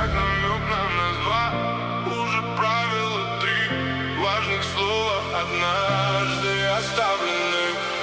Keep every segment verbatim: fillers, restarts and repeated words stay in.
как намек на нас два. Уже правило три важных слова однажды оставлены.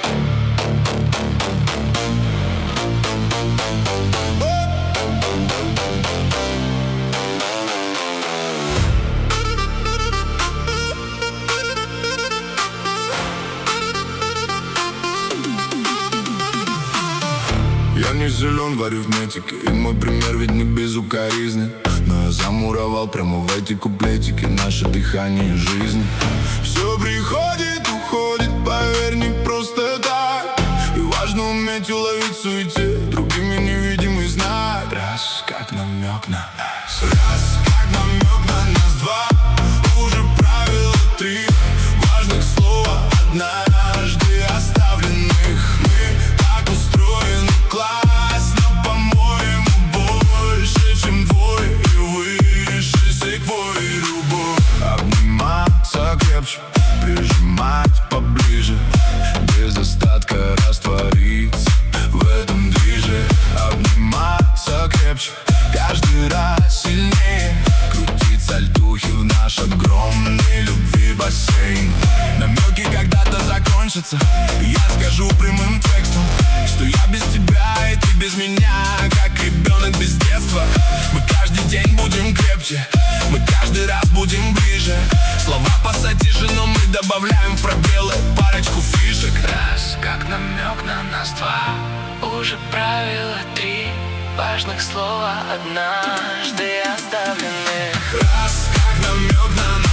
Я не силен в арифметике, и мой пример ведь не безукоризнен. Но я замуровал прямо в эти куплетики наше дыхание жизни. Все приходит, уходит, поверь, не просто так. И важно уметь уловить в суете другими невидимый знак. Раз, как намек на нас. Раз, как намек на нас два. Уже правило три важных слова однажды оставленных. Мы так устроены классно, по-моему, больше, чем двое и выше секвой и любовь. Обниматься крепче, прижимать поближе, без остатка раствориться в этом движе. Обниматься крепче, каждый раз сильнее, крутить сальтухи в наш огромный любви бассейн. Намеки когда-то закончатся, и я скажу прямым текстом, что я без тебя и ты без меня, как ребенок без детства. Мы каждый день будем крепче, мы каждый раз будем ближе. Слова пассатижи, но мы добавляем в пробелы парочку фишек. Раз, как намек на нас два. Уже правило три важных слова однажды оставленных. Раз, как намек на нас.